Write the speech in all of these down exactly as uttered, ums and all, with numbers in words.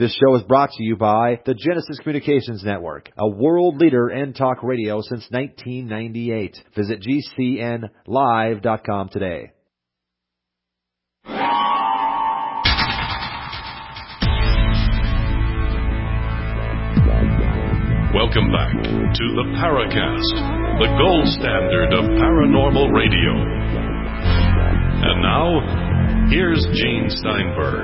This show is brought to you by the Genesis Communications Network, a world leader in talk radio since nineteen ninety-eight. Visit G C N live dot com today. Welcome back to the Paracast, the gold standard of paranormal radio. And now, here's Gene Steinberg.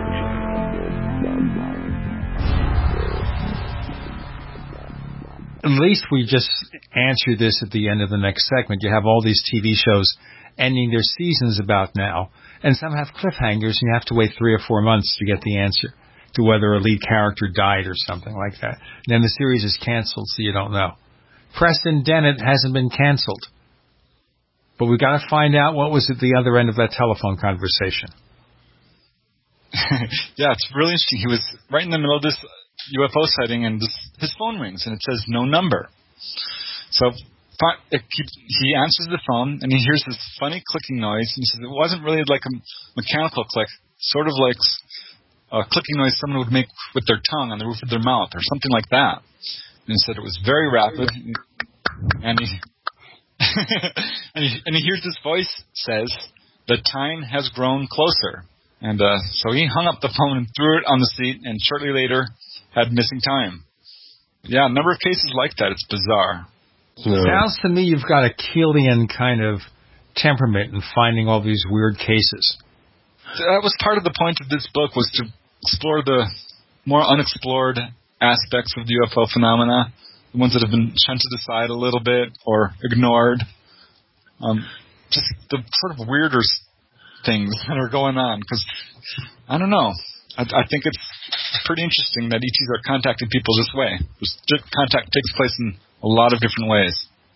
At least we just answered this at the end of the next segment. You have all these T V shows ending their seasons about now, and some have cliffhangers, and you have to wait three or four months to get the answer to whether a lead character died or something like that. And then the series is canceled, so you don't know. Preston Dennett hasn't been canceled, but we've got to find out what was at the other end of that telephone conversation. Yeah, it's really interesting. He was right in the middle of this U F O sighting, and this, his phone rings, and it says no number. So it, he, he answers the phone, and he hears this funny clicking noise, and he says it wasn't really like a mechanical click, sort of like a clicking noise someone would make with their tongue on the roof of their mouth, or something like that. And he said it was very rapid, and he and he and he hears this voice says, "The time has grown closer." And uh, so he hung up the phone and threw it on the seat, and shortly later had missing time. Yeah, a number of cases like that. It's bizarre. No. Sounds to me you've got a Keelian kind of temperament in finding all these weird cases. That was part of the point of this book, was to explore the more unexplored aspects of the U F O phenomena, the ones that have been shunted aside a little bit or ignored. Um, just the sort of weirder things that are going on, because I don't know. I, I think it's pretty interesting that E Ts are contacting people this way. This contact takes place in a lot of different ways.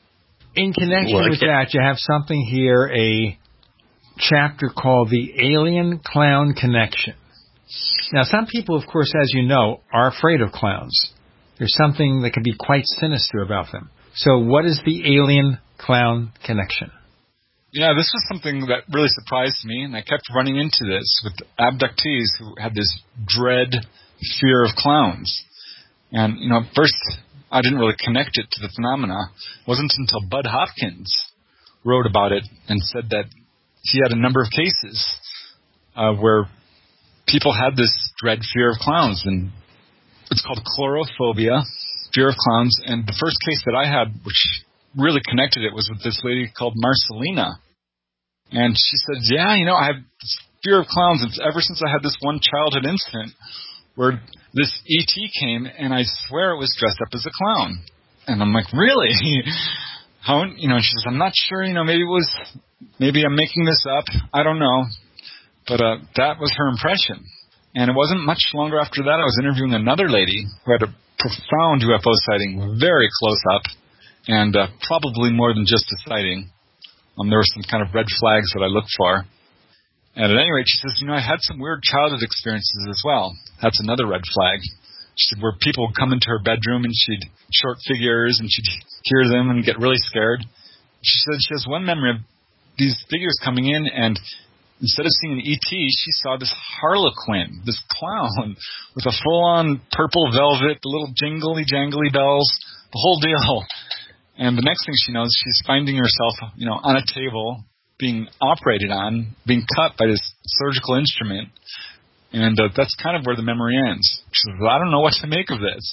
In connection well, with that, you have something here, a chapter called The Alien Clown Connection. Now, some people, of course, as you know, are afraid of clowns. There's something that can be quite sinister about them. So what is the Alien Clown Connection? Yeah, this was something that really surprised me, and I kept running into this with abductees who had this dread fear of clowns. And, you know, at first I didn't really connect it to the phenomena. It wasn't until Bud Hopkins wrote about it and said that he had a number of cases uh, where people had this dread fear of clowns, and it's called chlorophobia, fear of clowns. And the first case that I had, which really connected it, was with this lady called Marcelina. And she said, yeah, you know, I have this fear of clowns. It's ever since I had this one childhood incident where this E T came, and I swear it was dressed up as a clown. And I'm like, really? How, you know, and she says, I'm not sure, you know, maybe it was, maybe I'm making this up. I don't know. But uh, that was her impression. And it wasn't much longer after that I was interviewing another lady who had a profound U F O sighting, very close up, and uh, probably more than just a sighting. Um, there were some kind of red flags that I looked for. And at any rate, she says, you know, I had some weird childhood experiences as well. That's another red flag. She said, where people would come into her bedroom and she'd short figures and she'd hear them and get really scared. She said she has one memory of these figures coming in, and instead of seeing an E T, she saw this harlequin, this clown, with a full-on purple velvet, the little jingly-jangly bells, the whole deal. And the next thing she knows, she's finding herself, you know, on a table, being operated on, being cut by this surgical instrument. And uh, that's kind of where the memory ends. She says, well, I don't know what to make of this.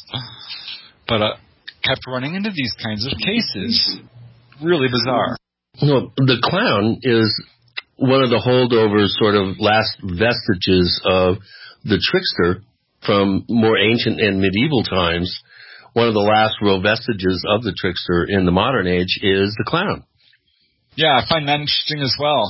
But uh, kept running into these kinds of cases. Really bizarre. Well, the clown is one of the holdovers, sort of last vestiges of the trickster from more ancient and medieval times. One of the last real vestiges of the trickster in the modern age is the clown. Yeah, I find that interesting as well.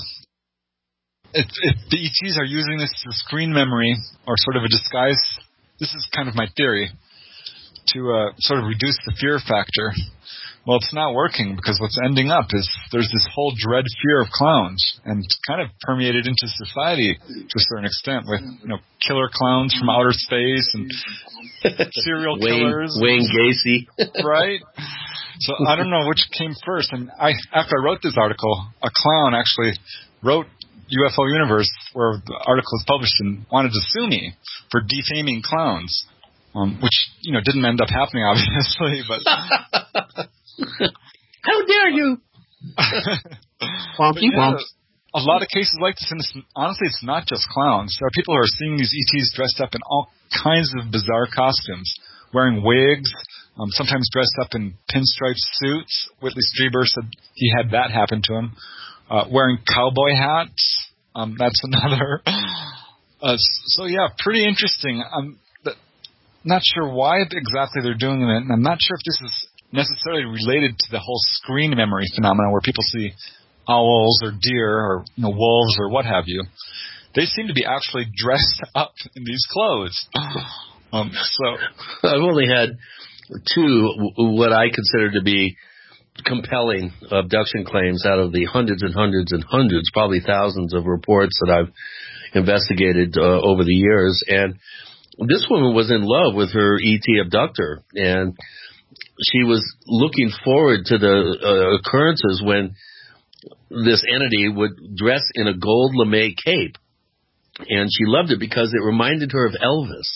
If, if the E Ts are using this as a screen memory or sort of a disguise, this is kind of my theory, to uh, sort of reduce the fear factor. Well, it's not working, because what's ending up is there's this whole dread fear of clowns, and it's kind of permeated into society to a certain extent with, you know, killer clowns from outer space and serial Wayne, killers. Wayne Gacy. Right? So I don't know which came first. And I, after I wrote this article, a clown actually wrote U F O Universe, where the article was published, and wanted to sue me for defaming clowns. um, which, you know, didn't end up happening, obviously, but... How dare you? But yeah, a lot of cases like this, and it's, honestly, it's not just clowns. There are people who are seeing these E Ts dressed up in all kinds of bizarre costumes, wearing wigs, um, sometimes dressed up in pinstripe suits. Whitley Strieber said he had that happen to him. Uh, wearing cowboy hats. Um, that's another. Uh, so, yeah, pretty interesting. I'm not sure why exactly they're doing it, and I'm not sure if this is necessarily related to the whole screen memory phenomenon where people see owls or deer or, you know, wolves or what have you. They seem to be actually dressed up in these clothes. Um, so I've only had two what I consider to be compelling abduction claims out of the hundreds and hundreds and hundreds, probably thousands of reports that I've investigated uh, over the years. And this woman was in love with her E T abductor, and she was looking forward to the uh, occurrences when this entity would dress in a gold lame cape, and she loved it because it reminded her of Elvis.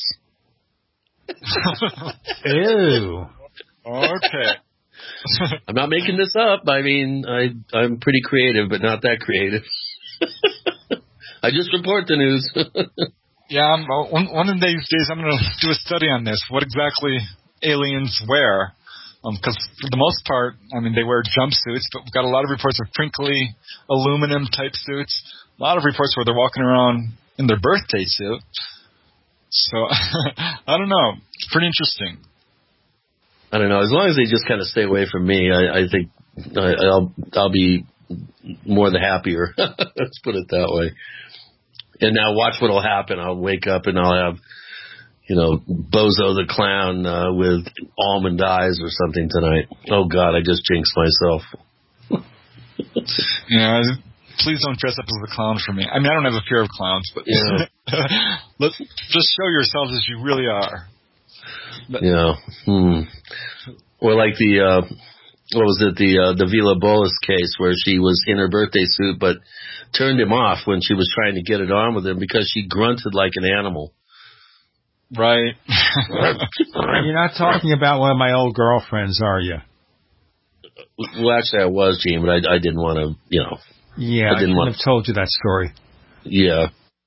Ew. Okay. I'm not making this up. I mean, I, I'm pretty creative, but not that creative. I just report the news. Yeah, I'm, one, one of these days I'm going to do a study on this, what exactly aliens wear. Because um, for the most part, I mean, they wear jumpsuits, but we've got a lot of reports of crinkly aluminum-type suits, a lot of reports where they're walking around in their birthday suit. So, I don't know. It's pretty interesting. I don't know. As long as they just kind of stay away from me, I, I think I, I'll I'll be more the happier. Let's put it that way. And now watch what will happen. I'll wake up and I'll have, you know, Bozo the Clown uh, with almond eyes or something tonight. Oh, God, I just jinxed myself. Yeah, please don't dress up as a clown for me. I mean, I don't have a fear of clowns, but yeah. Let's just show yourselves as you really are. But, yeah. Hmm. Or like the, uh, what was it, the uh, the Vila Boas case where she was in her birthday suit but turned him off when she was trying to get it on with him because she grunted like an animal. Right. You're not talking about one of my old girlfriends, are you? Well, actually, I was, Gene, but I, I didn't want to, you know. Yeah, I, didn't I want have told you that story. Yeah.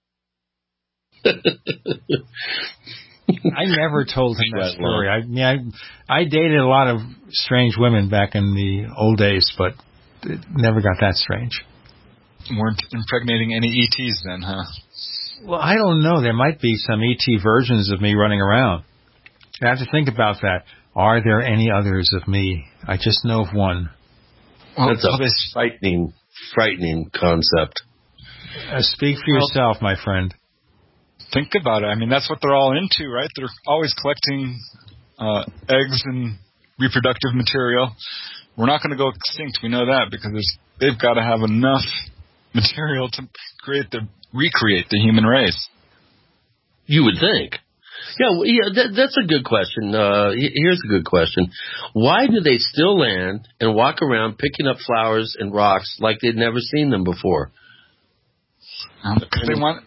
I never told him that story. I, mean, I I dated a lot of strange women back in the old days, but it never got that strange. Weren't impregnating any E Ts then, huh? Well, I don't know. There might be some E T versions of me running around. I have to think about that. Are there any others of me? I just know of one. Well, That's a frightening, frightening concept. Uh, speak for yourself, my friend. Think about it. I mean, that's what they're all into, right? They're always collecting uh, eggs and reproductive material. We're not going to go extinct. We know that because there's, they've got to have enough material to create the recreate the human race. You would think. Yeah, well, yeah. That, that's a good question. Uh, here's a good question: why do they still land and walk around picking up flowers and rocks like they'd never seen them before? Um, they want.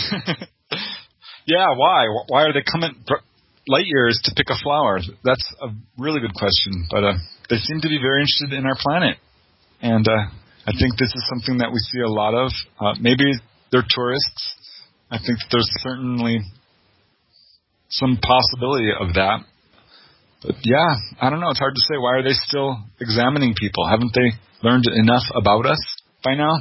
Yeah, why? Why are they coming light years to pick a flower? That's a really good question. But uh, they seem to be very interested in our planet, and uh, I think this is something that we see a lot of. Uh, maybe they're tourists. I think there's certainly some possibility of that. But yeah, I don't know. It's hard to say. Why are they still examining people? Haven't they learned enough about us by now?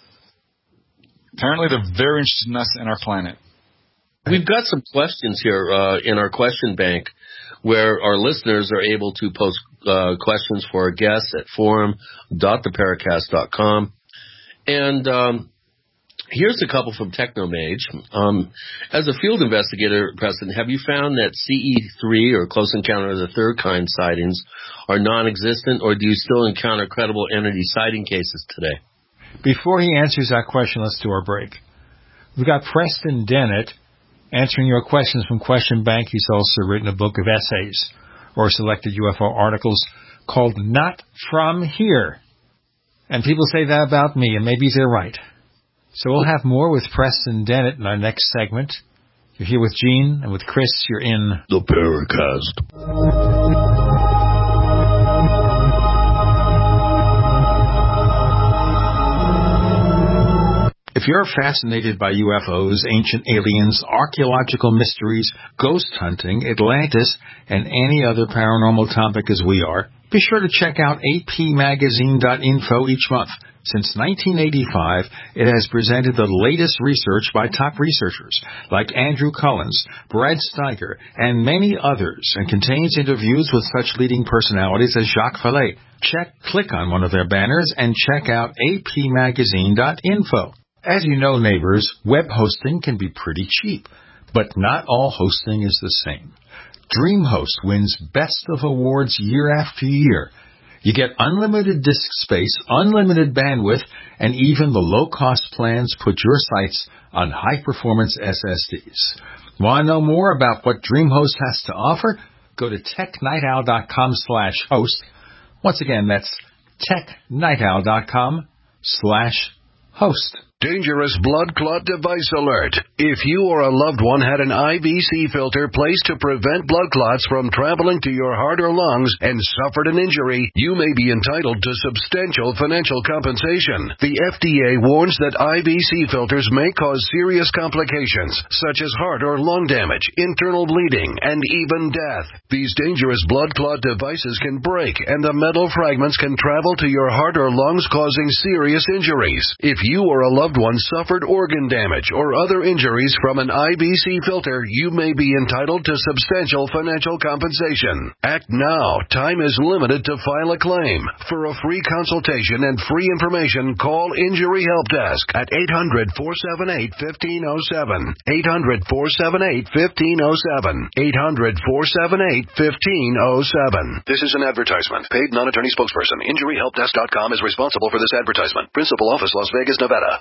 Apparently they're very interested in us and our planet. We've got some questions here uh, in our question bank where our listeners are able to post uh, questions for our guests at forum dot the paracast dot com. And um, here's a couple from Technomage. Um, as a field investigator, Preston, have you found that C E three or Close Encounter of the Third Kind sightings are non-existent, or do you still encounter credible entity sighting cases today? Before he answers that question, let's do our break. We've got Preston Dennett answering your questions from Question Bank. He's also written a book of essays or selected U F O articles called Not From Here. And people say that about me, and maybe they're right. So we'll have more with Preston Dennett in our next segment. You're here with Gene, and with Chris, you're in the Paracast. If you're fascinated by U F Os, ancient aliens, archaeological mysteries, ghost hunting, Atlantis, and any other paranormal topic as we are, be sure to check out A P magazine dot info each month. Since nineteen eighty-five, it has presented the latest research by top researchers like Andrew Collins, Brad Steiger, and many others, and contains interviews with such leading personalities as Jacques Vallée. Check, click on one of their banners, and check out A P magazine dot info. As you know, neighbors, web hosting can be pretty cheap, but not all hosting is the same. DreamHost wins Best of Awards year after year. You get unlimited disk space, unlimited bandwidth, and even the low-cost plans put your sites on high-performance S S Ds. Want to know more about what DreamHost has to offer? Go to tech night owl dot com slash host. Once again, that's tech night owl dot com slash host. Dangerous blood clot device alert. If you or a loved one had an I V C filter placed to prevent blood clots from traveling to your heart or lungs and suffered an injury, you may be entitled to substantial financial compensation. The F D A warns that I V C filters may cause serious complications, such as heart or lung damage, internal bleeding, and even death. These dangerous blood clot devices can break, and the metal fragments can travel to your heart or lungs, causing serious injuries. If you or a loved one suffered organ damage or other injuries from an I V C filter, you may be entitled to substantial financial compensation. Act now. Time is limited to file a claim. For a free consultation and free information, call Injury Help Desk at eight hundred, four seven eight, one five zero seven. eight hundred, four seven eight, one five zero seven. eight hundred, four seven eight, one five zero seven. This is an advertisement. Paid non-attorney spokesperson. Injury Help Desk dot com is responsible for this advertisement. Principal office, Las Vegas, Nevada.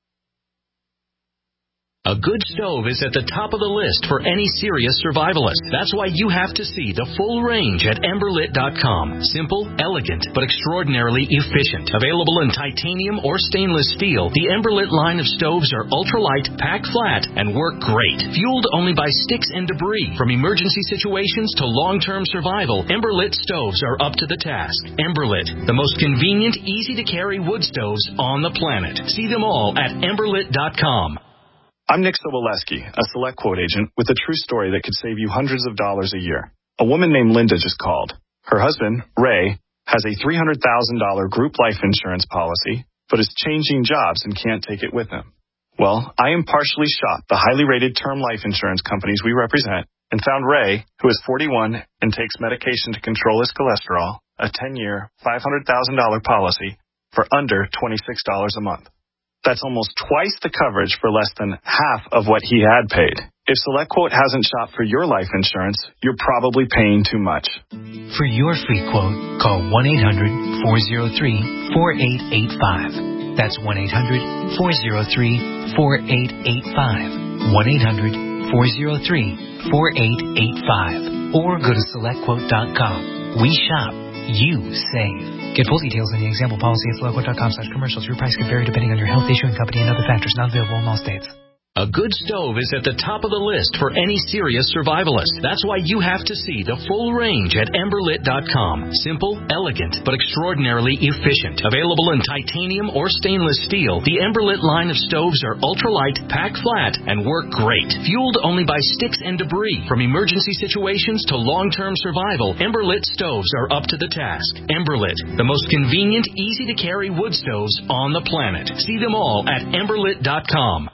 A good stove is at the top of the list for any serious survivalist. That's why you have to see the full range at Ember Lit dot com. Simple, elegant, but extraordinarily efficient. Available in titanium or stainless steel, the Ember Lit line of stoves are ultralight, pack flat, and work great. Fueled only by sticks and debris. From emergency situations to long-term survival, Ember Lit stoves are up to the task. Ember Lit, the most convenient, easy-to-carry wood stoves on the planet. See them all at Ember Lit dot com. I'm Nick Soboleski, a Select Quote agent with a true story that could save you hundreds of dollars a year. A woman named Linda just called. Her husband, Ray, has a three hundred thousand dollars group life insurance policy, but is changing jobs and can't take it with him. Well, I impartially shopped the highly rated term life insurance companies we represent and found Ray, who is forty-one and takes medication to control his cholesterol, a ten-year, five hundred thousand dollars policy for under twenty-six dollars a month. That's almost twice the coverage for less than half of what he had paid. If SelectQuote hasn't shopped for your life insurance, you're probably paying too much. For your free quote, call one eight hundred, four oh three, four eight eight five. That's one eight hundred, four oh three, four eight eight five. one eight hundred, four oh three, four eight eight five. Or go to select quote dot com. We shop. You save. Get full details in the example policy at select quote dot com slash commercials. Your price can vary depending on your health, issuing company, and other factors not available in all states. A good stove is at the top of the list for any serious survivalist. That's why you have to see the full range at Ember Lit dot com. Simple, elegant, but extraordinarily efficient. Available in titanium or stainless steel, the Ember Lit line of stoves are ultralight, pack flat, and work great. Fueled only by sticks and debris. From emergency situations to long-term survival, Ember Lit stoves are up to the task. Ember Lit, the most convenient, easy-to-carry wood stoves on the planet. See them all at Ember Lit dot com.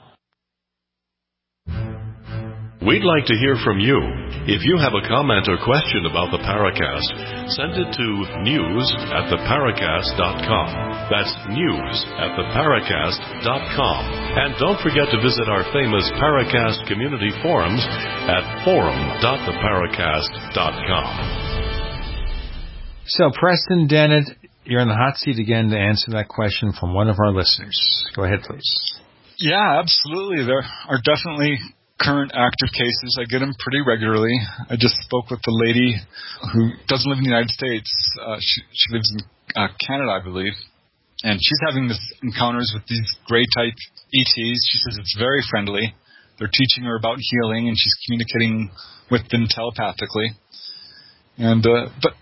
We'd like to hear from you. If you have a comment or question about the Paracast, send it to news at the paracast dot com. That's news at the paracast dot com. And don't forget to visit our famous Paracast community forums at forum dot the paracast dot com. So, Preston Dennett, you're in the hot seat again to answer that question from one of our listeners. Go ahead, please. Yeah, absolutely. There are definitely current active cases. I get them pretty regularly. I just spoke with the lady who doesn't live in the United States. Uh, she, she lives in uh, Canada, I believe. And she's having this encounters with these gray-type E Ts. She says it's very friendly. they're teaching her about healing, and she's communicating with them telepathically. And uh, but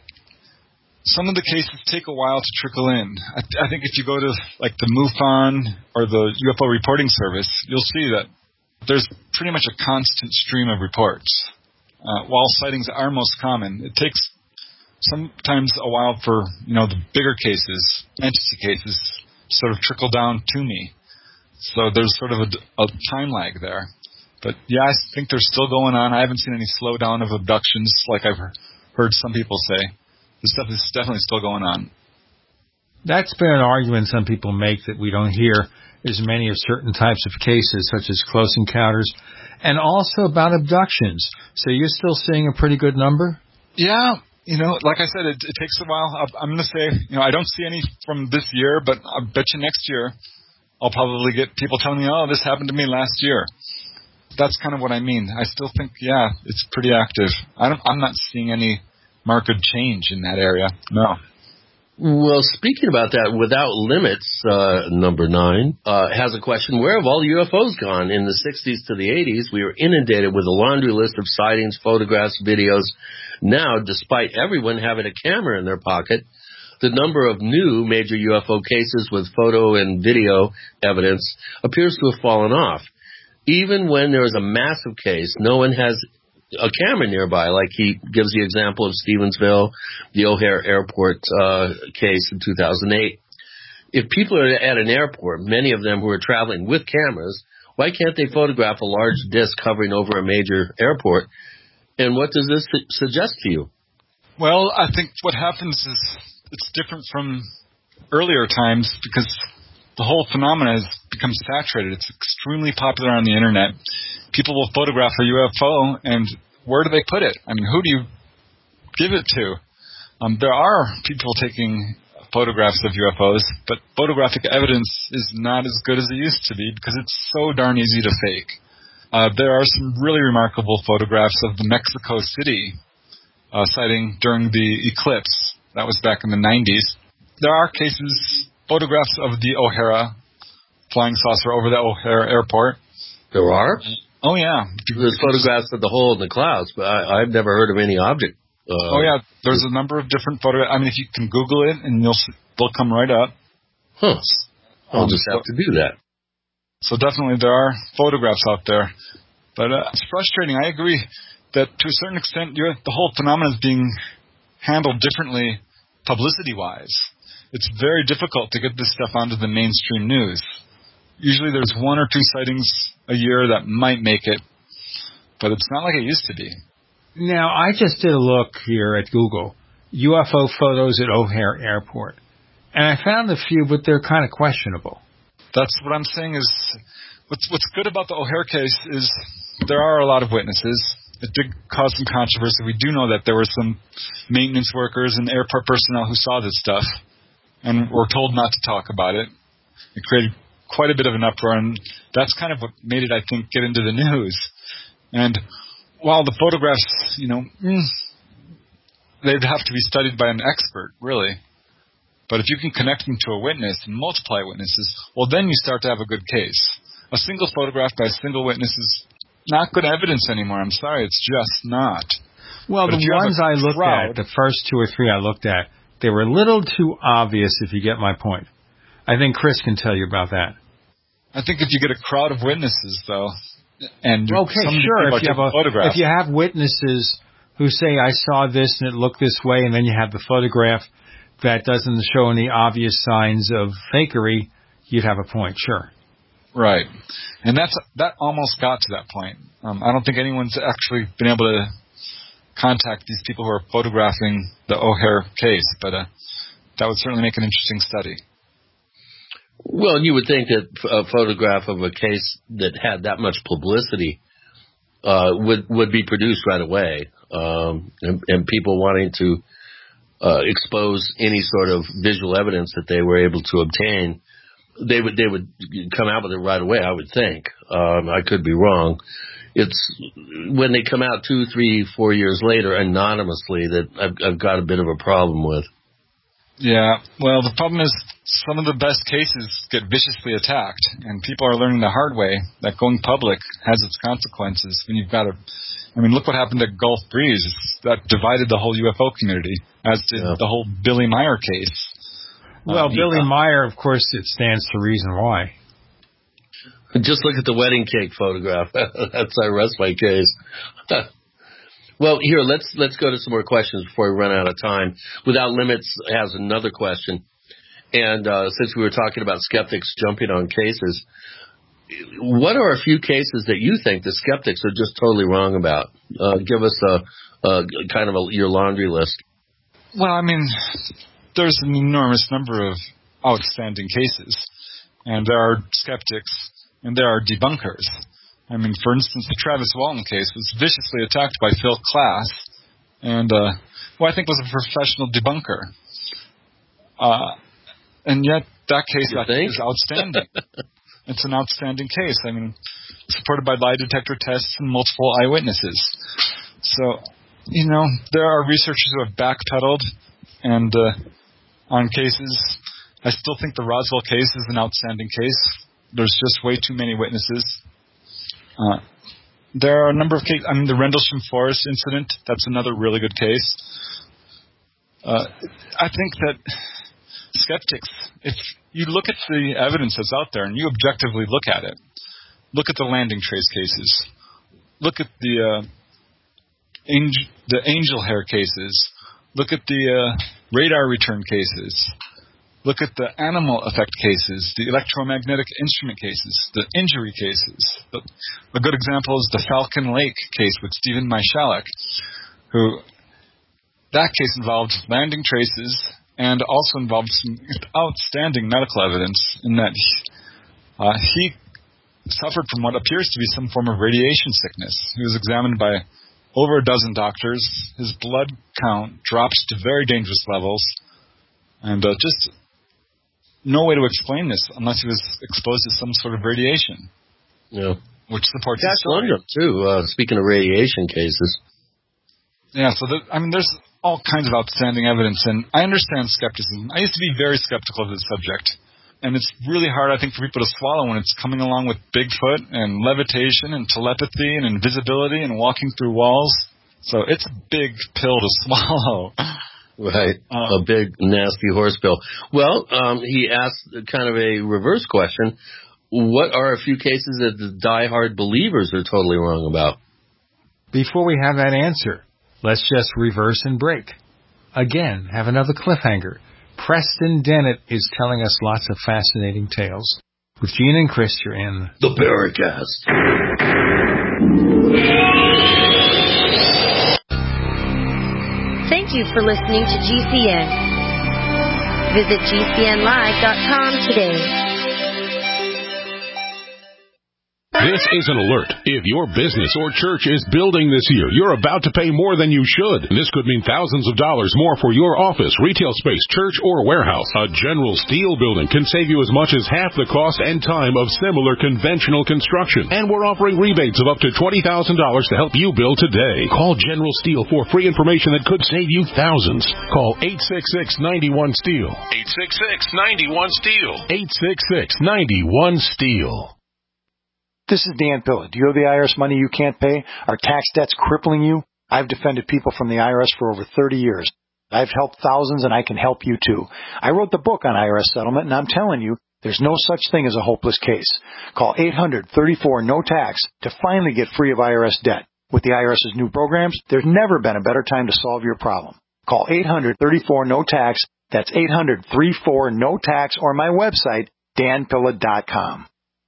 some of the cases take a while to trickle in. I, I think if you go to like the MUFON or the U F O reporting service, you'll see that there's pretty much a constant stream of reports. Uh, while sightings are most common, it takes sometimes a while for, you know, the bigger cases, entity cases, to sort of trickle down to me. So there's sort of a, a time lag there. But yeah, I think they're still going on. I haven't seen any slowdown of abductions like I've heard some people say. This stuff is definitely still going on. That's been an argument some people make, that we don't hear as many of certain types of cases, such as close encounters, and also about abductions. So you're still seeing a pretty good number? Yeah. You know, like I said, it, it takes a while. I'm going to say, you know, I don't see any from this year, but I bet you next year I'll probably get people telling me, oh, this happened to me last year. That's kind of what I mean. I still think, yeah, it's pretty active. I don't, I'm not seeing any marked change in that area. No. Well, speaking about that, Without Limits, uh, number nine, uh, has a question. Where have all the U F Os gone? In the sixties to the eighties, we were inundated with a laundry list of sightings, photographs, videos. Now, despite everyone having a camera in their pocket, the number of new major U F O cases with photo and video evidence appears to have fallen off. Even when there is a massive case, no one has a camera nearby, like he gives the example of Stevensville, the O'Hare Airport uh, case in two thousand eight. If people are at an airport, many of them who are traveling with cameras, why can't they photograph a large disc hovering over a major airport? And what does this su- suggest to you? Well, I think what happens is it's different from earlier times because the whole phenomena has become saturated. It's extremely popular on the internet. People will photograph a U F O, and where do they put it? I mean, who do you give it to? Um, there are people taking photographs of U F Os, but photographic evidence is not as good as it used to be because it's so darn easy to fake. Uh, there are some really remarkable photographs of the Mexico City uh, sighting during the eclipse. That was back in the nineties. There are cases, photographs of the O'Hara flying saucer over the O'Hare Airport. There are? Oh, yeah. There's photographs of the hole in the clouds, but I, I've never heard of any object. Uh, oh, yeah. There's a number of different photographs. I mean, if you can Google it, and you'll they'll come right up. Huh. I'll Um, just have so, to do that. So definitely there are photographs out there. But uh, it's frustrating. I agree that to a certain extent, you're, the whole phenomenon is being handled differently publicity-wise. It's very difficult to get this stuff onto the mainstream news. Usually there's one or two sightings a year that might make it, but it's not like it used to be. Now, I just did a look here at Google, U F O photos at O'Hare Airport, and I found a few, but they're kind of questionable. That's what I'm saying is, what's, what's good about the O'Hare case is there are a lot of witnesses. It did cause some controversy. We do know that there were some maintenance workers and airport personnel who saw this stuff and were told not to talk about it. It created quite a bit of an uproar, and that's kind of what made it, I think, get into the news. And while the photographs, you know, mm, they'd have to be studied by an expert, really. But if you can connect them to a witness and multiply witnesses, well, then you start to have a good case. A single photograph by a single witness is not good evidence anymore. I'm sorry, it's just not. Well, but the ones I looked crowd, at, the first two or three I looked at, they were a little too obvious, if you get my point. I think Chris can tell you about that. I think if you get a crowd of witnesses, though, and okay, sure, if you, have a, if you have witnesses who say, I saw this and it looked this way, and then you have the photograph that doesn't show any obvious signs of fakery, you'd have a point, sure. Right. And that's that almost got to that point. Um, I don't think anyone's actually been able to contact these people who are photographing the O'Hare case, but uh, that would certainly make an interesting study. Well, you would think that a photograph of a case that had that much publicity uh, would would be produced right away, um, and, and people wanting to uh, expose any sort of visual evidence that they were able to obtain, they would they would come out with it right away. I would think. Um, I could be wrong. It's when they come out two, three, four years later anonymously that I've, I've got a bit of a problem with. Yeah, well, the problem is some of the best cases get viciously attacked, and people are learning the hard way that going public has its consequences. When you've got a, I mean, look what happened at Gulf Breeze. That divided the whole U F O community, as did yeah. the whole Billy Meyer case. Well, um, Billy yeah. Meyer, of course, it stands to reason why. Just look at the wedding cake photograph. That's I rest my case. Well, here, let's let's go to some more questions before we run out of time. Without Limits has another question. And uh, since we were talking about skeptics jumping on cases, what are a few cases that you think the skeptics are just totally wrong about? Uh, give us a, a kind of a, your laundry list. Well, I mean, there's an enormous number of outstanding cases. And there are skeptics and there are debunkers. I mean, for instance, the Travis Walton case was viciously attacked by Phil Klass, and uh, who I think was a professional debunker. Uh, and yet, that case I think is outstanding. It's an outstanding case. I mean, supported by lie detector tests and multiple eyewitnesses. So, you know, there are researchers who have backpedaled and uh, on cases. I still think the Roswell case is an outstanding case. There's just way too many witnesses. Uh, there are a number of cases. I mean, the Rendlesham Forest incident, that's another really good case. Uh, I think that skeptics, if you look at the evidence that's out there and you objectively look at it, look at the landing trace cases, look at the uh, angel, the angel hair cases, look at the uh, radar return cases, look at the animal effect cases, the electromagnetic instrument cases, the injury cases. The, a good example is the Falcon Lake case with Stephen Michalak, who that case involved landing traces and also involved some outstanding medical evidence in that he, uh, he suffered from what appears to be some form of radiation sickness. He was examined by over a dozen doctors. His blood count dropped to very dangerous levels, and uh, just no way to explain this unless he was exposed to some sort of radiation. Yeah. Which supports Jack his story. London, too, uh, speaking of radiation cases. Yeah, so, the, I mean, there's all kinds of outstanding evidence, and I understand skepticism. I used to be very skeptical of this subject, and it's really hard, I think, for people to swallow when it's coming along with Bigfoot and levitation and telepathy and invisibility and walking through walls. So it's a big pill to swallow. Right, um, a big, nasty horse pill. Well, um, he asked kind of a reverse question. What are a few cases that the diehard believers are totally wrong about? Before we have that answer, let's just reverse and break. Again, have another cliffhanger. Preston Dennett is telling us lots of fascinating tales. With Gene and Chris, you're in the Paracast. Thank you for listening to G C N. Visit G C N live dot com today. This is an alert. If your business or church is building this year, you're about to pay more than you should. This could mean thousands of dollars more for your office, retail space, church, or warehouse. A General Steel building can save you as much as half the cost and time of similar conventional construction. And we're offering rebates of up to twenty thousand dollars to help you build today. Call General Steel for free information that could save you thousands. Call eight six six, nine one, STEEL. eight six six, nine one, STEEL. eight six six, nine one, STEEL. This is Dan Pilla. Do you owe the I R S money you can't pay? Are tax debts crippling you? I've defended people from the I R S for over thirty years. I've helped thousands, and I can help you too. I wrote the book on I R S settlement, and I'm telling you, there's no such thing as a hopeless case. Call eight hundred, thirty-four, no tax to finally get free of I R S debt. With the IRS's new programs, there's never been a better time to solve your problem. Call eight hundred, thirty-four, no tax. That's eight hundred, thirty-four, no tax, or my website, dan pilla dot com.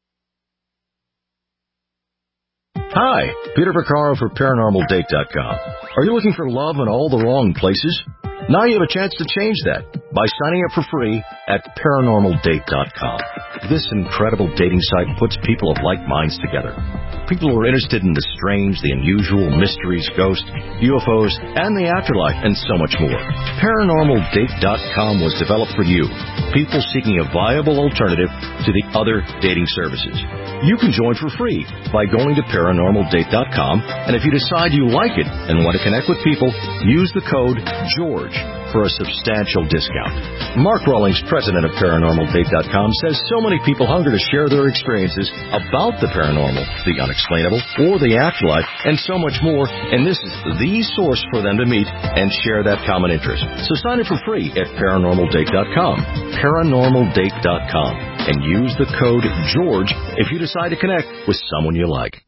Hi, Peter Vaccaro for paranormal date dot com. Are you looking for love in all the wrong places? Now you have a chance to change that by signing up for free at paranormal date dot com. This incredible dating site puts people of like minds together. People who are interested in the strange, the unusual, mysteries, ghosts, U F Os, and the afterlife, and so much more. paranormal date dot com was developed for you. people seeking a viable alternative to the other dating services. You can join for free by going to paranormal date dot com, and if you decide you like it and want to connect with people, use the code GEORGE for a substantial discount. Mark Rawlings, president of paranormal date dot com, says so many people hunger to share their experiences about the paranormal, the unexplainable, or the afterlife, and so much more, and this is the source for them to meet and share that common interest. So sign up for free at paranormal date dot com, paranormal date dot com, and use the code GEORGE if you decide to connect with someone you like.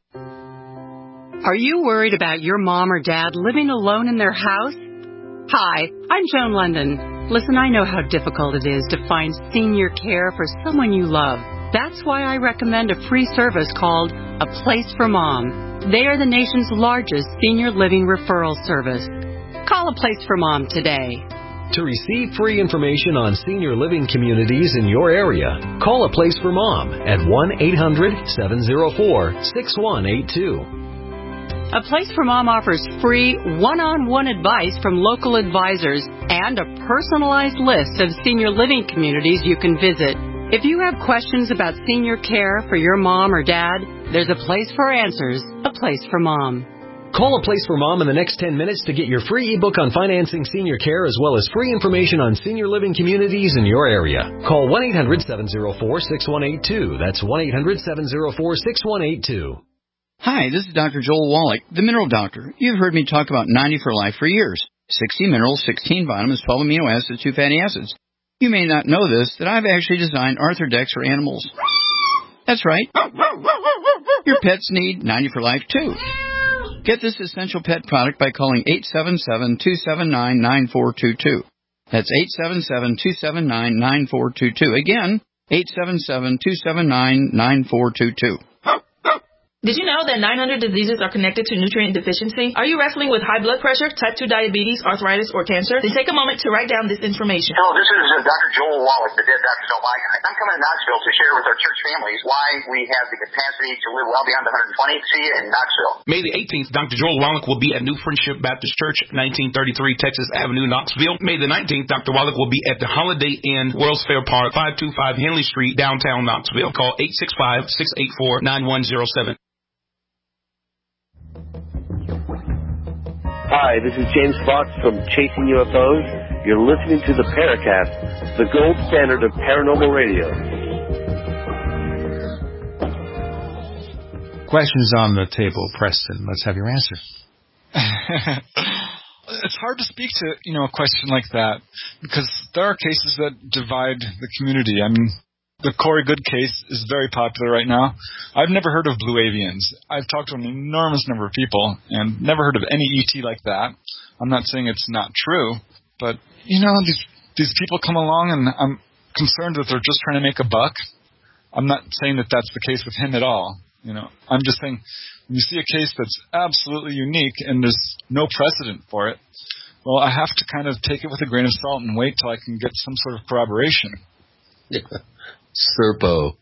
Are you worried about your mom or dad living alone in their house? Hi, I'm Joan London. Listen, I know how difficult it is to find senior care for someone you love. That's why I recommend a free service called A Place for Mom. They are the nation's largest senior living referral service. Call A Place for Mom today. To receive free information on senior living communities in your area, call A Place for Mom at one eight hundred seven oh four six one eight two. A Place for Mom offers free one-on-one advice from local advisors and a personalized list of senior living communities you can visit. If you have questions about senior care for your mom or dad, there's a place for answers, A Place for Mom. Call A Place for Mom in the next ten minutes to get your free ebook on financing senior care as well as free information on senior living communities in your area. Call one eight hundred seven oh four six one eight two. That's one eight hundred seven oh four six one eight two. Hi, this is Doctor Joel Wallach, the Mineral Doctor. You've heard me talk about ninety for Life for years. sixty minerals, sixteen vitamins, twelve amino acids, two fatty acids. You may not know this, that I've actually designed Arthrodex for animals. That's right. Your pets need ninety for Life, too. Get this essential pet product by calling eight seven seven, two seven nine, nine four two two. That's eight seven seven, two seven nine, nine four two two. Again, eight seven seven, two seven nine, nine four two two. Did you know that nine hundred diseases are connected to nutrient deficiency? Are you wrestling with high blood pressure, type two diabetes, arthritis, or cancer? Then take a moment to write down this information. Hello, this is uh, Doctor Joel Wallach, the Dead Doctors Don't Lie guy. I'm coming to Knoxville to share with our church families why we have the capacity to live well beyond one hundred twenty. See you in Knoxville. May the eighteenth, Doctor Joel Wallach will be at New Friendship Baptist Church, nineteen thirty-three Texas Avenue, Knoxville. May the nineteenth, Doctor Wallach will be at the Holiday Inn, World's Fair Park, five two five Henley Street, downtown Knoxville. Call eight six five, six eight four, nine one zero seven. Hi, this is James Fox from Chasing U F Os. You're listening to the Paracast, the gold standard of paranormal radio. Questions on the table, Preston. Let's have your answer. It's hard to speak to, you know, a question like that because there are cases that divide the community. I mean, the Corey Good case is very popular right now. I've never heard of blue avians. I've talked to an enormous number of people and never heard of any E T like that. I'm not saying it's not true, but, you know, these these people come along and I'm concerned that they're just trying to make a buck. I'm not saying that that's the case with him at all. You know, I'm just saying when you see a case that's absolutely unique and there's no precedent for it, well, I have to kind of take it with a grain of salt and wait till I can get some sort of corroboration. Yeah. Serpo.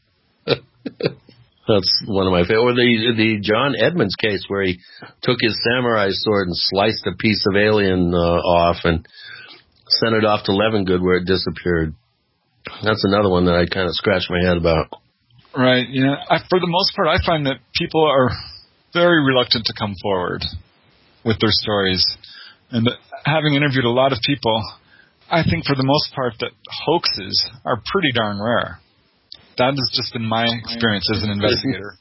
That's one of my favorite. Or the the John Edmonds case where he took his samurai sword and sliced a piece of alien uh, off and sent it off to Levengood where it disappeared. That's another one that I kind of scratch my head about. Right. Yeah. I, for the most part, I find that people are very reluctant to come forward with their stories. And having interviewed a lot of people, I think for the most part that hoaxes are pretty darn rare. That has just been my experience as an investigator.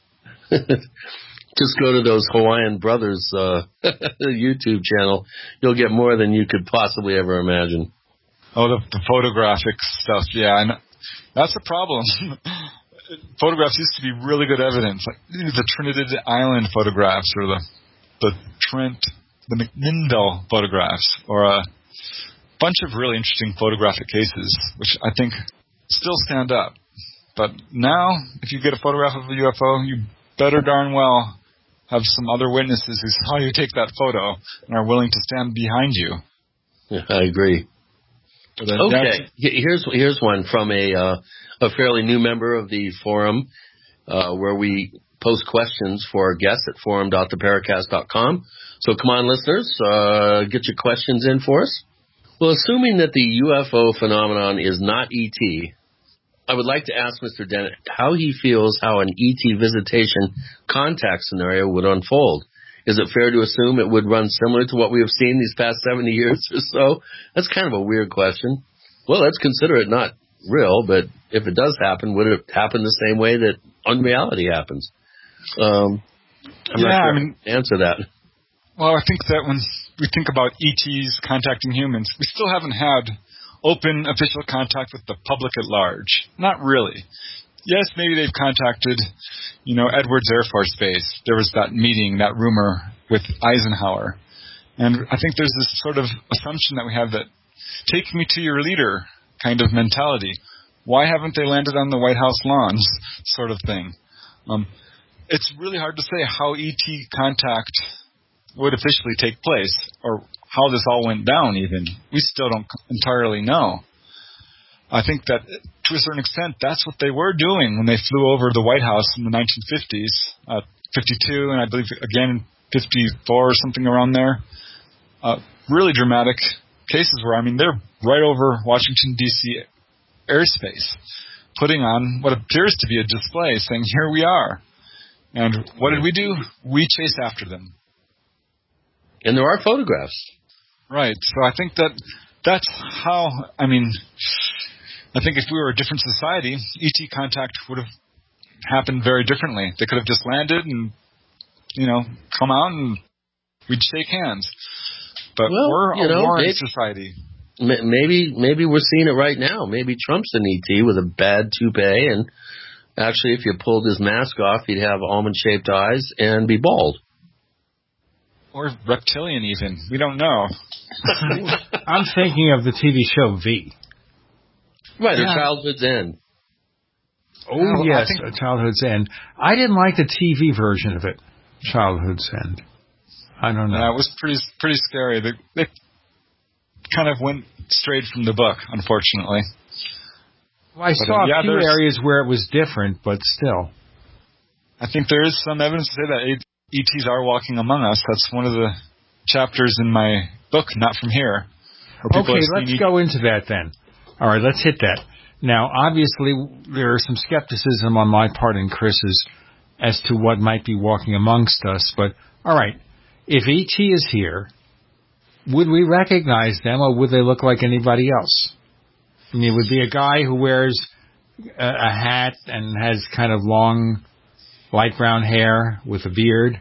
Just go to those Hawaiian Brothers uh, YouTube channel. You'll get more than you could possibly ever imagine. Oh, the, the photographic stuff. Yeah, and that's a problem. Photographs used to be really good evidence. Like the Trinidad Island photographs or the the Trent, the McMinnville photographs or a bunch of really interesting photographic cases, which I think still stand up. But now, if you get a photograph of a U F O, you better darn well have some other witnesses who saw you take that photo and are willing to stand behind you. Yeah, I agree. Okay, here's here's one from a uh, a fairly new member of the forum, uh, where we post questions for our guests at forum dot the paracast dot com. So come on, listeners, uh, get your questions in for us. Well, assuming that the U F O phenomenon is not E T, I would like to ask Mister Dennett how he feels how an E T visitation contact scenario would unfold. Is it fair to assume it would run similar to what we have seen these past seventy years or so? That's kind of a weird question. Well, let's consider it not real, but if it does happen, would it happen the same way that unreality happens? Um, I'm yeah, not sure I mean, I can answer that. Well, I think that when we think about E Ts contacting humans, we still haven't had open official contact with the public at large. Not really. Yes, maybe they've contacted, you know, Edwards Air Force Base. There was that meeting, that rumor with Eisenhower. And I think there's this sort of assumption that we have that take me to your leader kind of mentality. Why haven't they landed on the White House lawns sort of thing? Um, it's really hard to say how E T contact would officially take place or how this all went down even. We still don't entirely know. I think that to a certain extent that's what they were doing when they flew over the White House in the nineteen fifties, uh, fifty-two, and I believe again in fifty-four or something around there. Uh, really dramatic cases where, I mean, they're right over Washington, D C airspace, putting on what appears to be a display saying, here we are. And what did we do? We chased after them. And there are photographs. Right. So I think that that's how, I mean, I think if we were a different society, E T contact would have happened very differently. They could have just landed and, you know, come out and we'd shake hands. But well, we're you a know, warring maybe, society. Maybe, maybe we're seeing it right now. Maybe Trump's an E T with a bad toupee, and actually if you pulled his mask off, he'd have almond-shaped eyes and be bald. Or reptilian even. We don't know. I'm thinking of the T V show V. Right, yeah. A Childhood's End. Oh, well, yes, think... A Childhood's End. I didn't like the T V version of it, Childhood's End. I don't know. Yeah, it was pretty pretty scary. They, they kind of went straight from the book, unfortunately. Well, I but, saw uh, yeah, a few areas where it was different, but still. I think there is some evidence to say that E Ts are walking among us. That's one of the chapters in my book, Not From Here. Okay, let's go into that then. All right, let's hit that. Now, obviously, there is some skepticism on my part and Chris's as to what might be walking amongst us. But, all right, if E T is here, would we recognize them or would they look like anybody else? I mean, it would be a guy who wears a, a hat and has kind of long, light brown hair with a beard.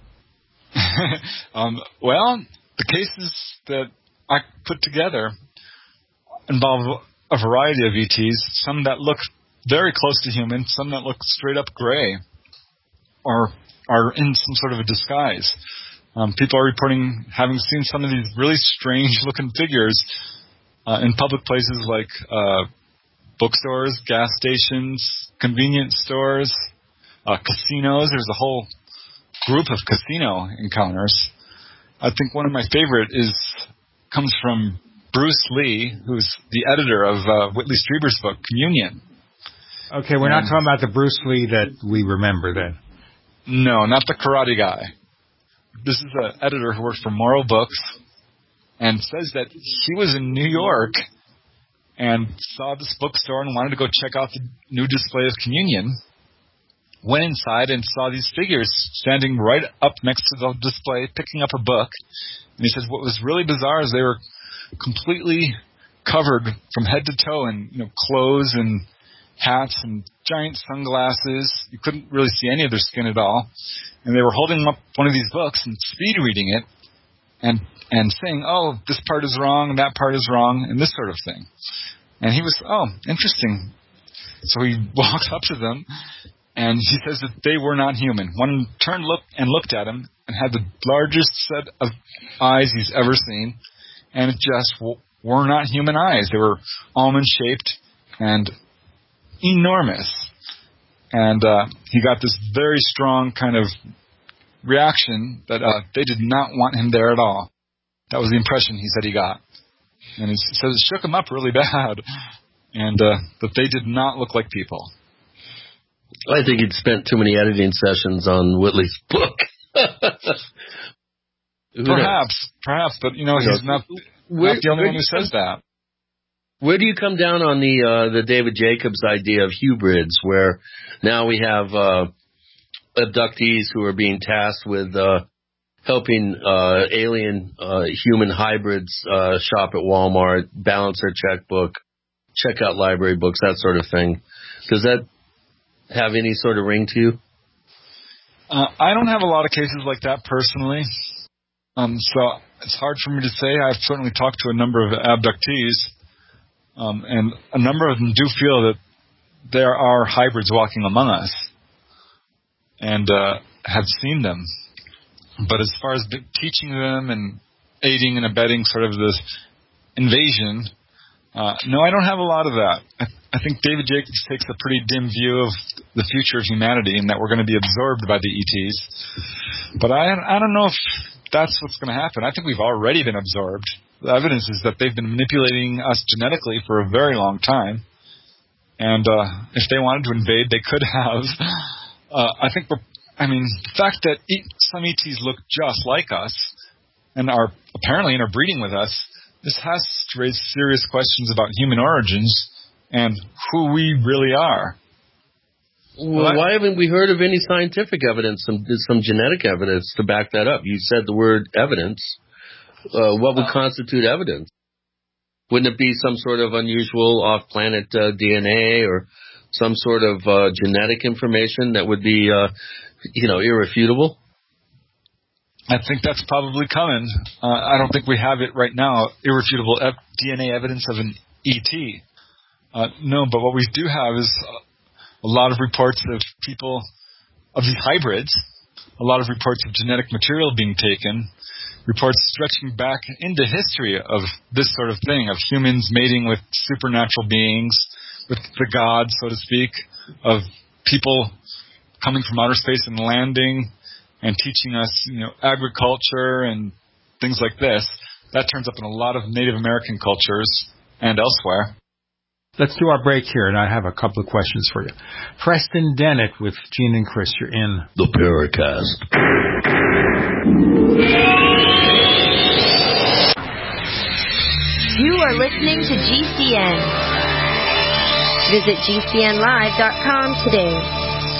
um, well, the cases that I put together involve a variety of E Ts, some that look very close to human, some that look straight up gray or are in some sort of a disguise. Um, people are reporting having seen some of these really strange-looking figures uh, in public places like uh, bookstores, gas stations, convenience stores, uh, casinos. There's a whole group of casino encounters. I think one of my favorite is comes from Bruce Lee, who's the editor of uh, Whitley Strieber's book, Communion. Okay, we're and, not talking about the Bruce Lee that we remember then. No, not the karate guy. This is an editor who works for Moral Books and says that he was in New York and saw this bookstore and wanted to go check out the new display of Communion. Went inside and saw these figures standing right up next to the display, picking up a book. And he says what was really bizarre is they were completely covered from head to toe in, you know, clothes and hats and giant sunglasses. You couldn't really see any of their skin at all. And they were holding up one of these books and speed reading it and and saying, oh, this part is wrong and that part is wrong and this sort of thing. And he was, oh, interesting. So he walks up to them and he says that they were not human. One turned look and looked at him and had the largest set of eyes he's ever seen. And it just w- were not human eyes. They were almond-shaped and enormous. And uh, he got this very strong kind of reaction that uh, they did not want him there at all. That was the impression he said he got. And he says it shook him up really bad. And uh, that they did not look like people. I think he'd spent too many editing sessions on Whitley's book. Perhaps, perhaps, but you know, he's not not the only one who says that. Where do you come down on the uh, the David Jacobs idea of hybrids, where now we have uh, abductees who are being tasked with uh, helping uh, alien uh, human hybrids uh, shop at Walmart, balance their checkbook, check out library books, that sort of thing? Does that have any sort of ring to you? Uh, I don't have a lot of cases like that personally, um, so it's hard for me to say. I've certainly talked to a number of abductees, um, and a number of them do feel that there are hybrids walking among us and uh, have seen them. But as far as teaching them and aiding and abetting sort of this invasion, uh, no, I don't have a lot of that. I, I think David Jacobs takes a pretty dim view of the future of humanity and that we're going to be absorbed by the E Ts. But I, I don't know if that's what's going to happen. I think we've already been absorbed. The evidence is that they've been manipulating us genetically for a very long time. And uh, if they wanted to invade, they could have. Uh, I think we're, I mean, the fact that e- some E Ts look just like us and are apparently interbreeding with us, this has to raise serious questions about human origins and who we really are. Well, why haven't we heard of any scientific evidence, some some genetic evidence to back that up? You said the word evidence. Uh, what would constitute evidence? Wouldn't it be some sort of unusual off-planet uh, D N A or some sort of uh, genetic information that would be, uh, you know, irrefutable? I think that's probably coming. Uh, I don't think we have it right now, irrefutable ev- D N A evidence of an E T. Uh, no, but what we do have is a lot of reports of people, of these hybrids, a lot of reports of genetic material being taken, reports stretching back into history of this sort of thing, of humans mating with supernatural beings, with the gods, so to speak, of people coming from outer space and landing and teaching us, you know, agriculture and things like this. That turns up in a lot of Native American cultures and elsewhere. Let's do our break here, and I have a couple of questions for you. Preston Dennett with Gene and Chris, you're in the Paracast. You are listening to G C N. Visit G C N live dot com today.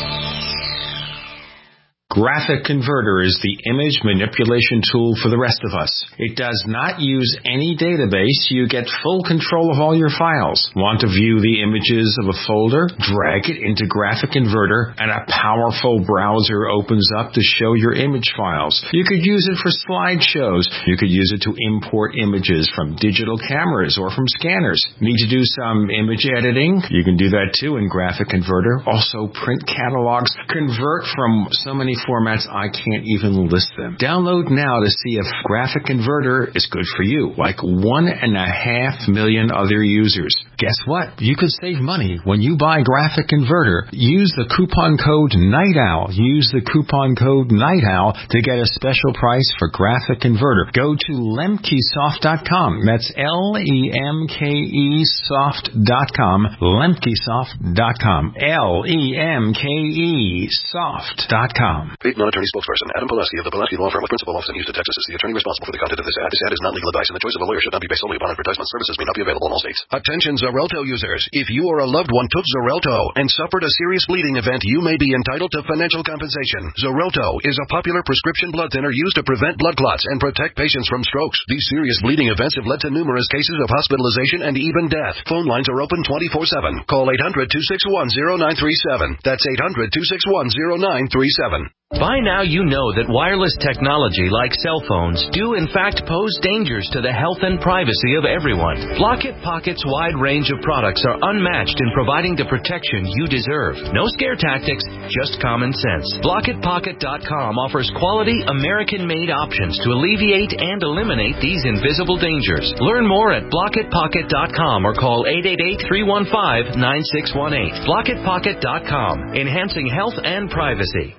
Graphic Converter is the image manipulation tool for the rest of us. It does not use any database. You get full control of all your files. Want to view the images of a folder? Drag it into Graphic Converter and a powerful browser opens up to show your image files. You could use it for slideshows. You could use it to import images from digital cameras or from scanners. Need to do some image editing? You can do that too in Graphic Converter. Also print catalogs. Convert from so many formats I can't even list them. Download now to see if Graphic Converter is good for you, like one and a half million other users. Guess what? You could save money when you buy Graphic Converter. Use the coupon code NIGHTOWL. Use the coupon code NIGHTOWL to get a special price for Graphic Converter. Go to lemkesoft dot com. That's L E M K E soft dot com. lemkesoft dot com. L E M K E soft dot com. Paid non-attorney spokesperson Adam Pulaski of the Pulaski Law Firm with principal office in Houston, Texas is the attorney responsible for the content of this ad. This ad is not legal advice, and the choice of a lawyer should not be based solely upon advertisement. Services may not be available in all states. Attention Xarelto users. If you or a loved one took Xarelto and suffered a serious bleeding event, you may be entitled to financial compensation. Xarelto is a popular prescription blood thinner used to prevent blood clots and protect patients from strokes. These serious bleeding events have led to numerous cases of hospitalization and even death. Phone lines are open twenty-four seven. Call eight hundred, two six one, zero nine three seven. That's eight hundred, two six one, zero nine three seven. By now you know that wireless technology like cell phones do in fact pose dangers to the health and privacy of everyone. Blockit Pocket's wide range of products are unmatched in providing the protection you deserve. No scare tactics, just common sense. Blockit Pocket dot com offers quality American-made options to alleviate and eliminate these invisible dangers. Learn more at Blockit Pocket dot com or call eight eight eight, three one five, nine six one eight. Blockit Pocket dot com, enhancing health and privacy.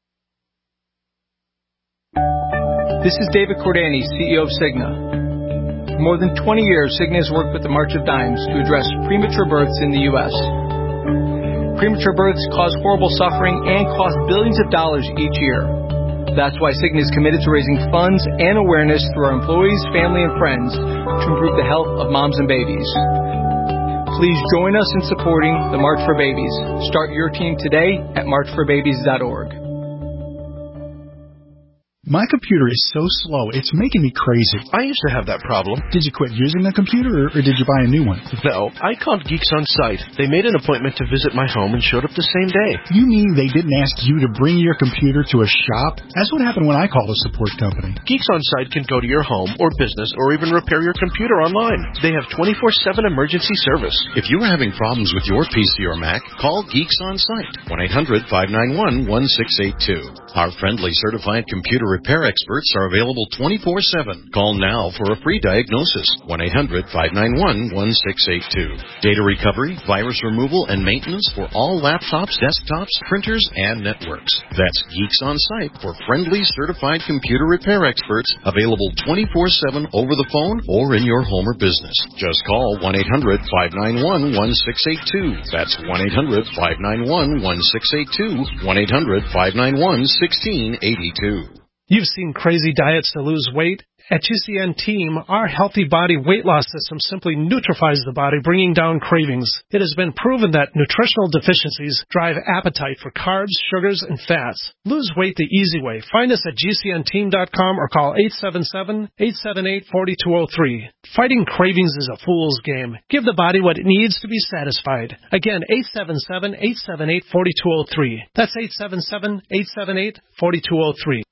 This is David Cordani, C E O of Cigna. For more than twenty years, Cigna has worked with the March of Dimes to address premature births in the U S Premature births cause horrible suffering and cost billions of dollars each year. That's why Cigna is committed to raising funds and awareness through our employees, family, and friends to improve the health of moms and babies. Please join us in supporting the March for Babies. Start your team today at march for babies dot org. My computer is so slow, it's making me crazy. I used to have that problem. Did you quit using the computer, or, or did you buy a new one? No, I called Geeks on Site. They made an appointment to visit my home and showed up the same day. You mean they didn't ask you to bring your computer to a shop? That's what happened when I called a support company. Geeks on Site can go to your home or business or even repair your computer online. They have twenty-four seven emergency service. If you are having problems with your P C or Mac, call Geeks on Site, one eight hundred five nine one one six eight two. Our friendly certified computer repair experts are available twenty-four seven. Call now for a free diagnosis, one eight hundred five nine one one six eight two. Data recovery, virus removal, and maintenance for all laptops, desktops, printers, and networks. That's Geeks on Site for friendly certified computer repair experts, available twenty-four seven over the phone or in your home or business. Just call one eight hundred five nine one one six eight two. That's one eight hundred five nine one one six eight two, one eight hundred five nine one one six eight two. You've seen crazy diets to lose weight. At G C N Team, our Healthy Body Weight Loss System simply neutralizes the body, bringing down cravings. It has been proven that nutritional deficiencies drive appetite for carbs, sugars, and fats. Lose weight the easy way. Find us at G C N team dot com or call eight seven seven, eight seven eight, four two zero three. Fighting cravings is a fool's game. Give the body what it needs to be satisfied. Again, eight seven seven, eight seven eight, four two zero three. That's eight seven seven, eight seven eight, four two zero three.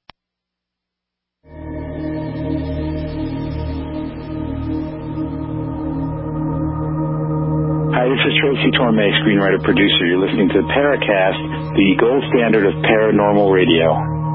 Hi, this is Tracy Torme, screenwriter, producer. You're listening to Paracast, the gold standard of paranormal radio.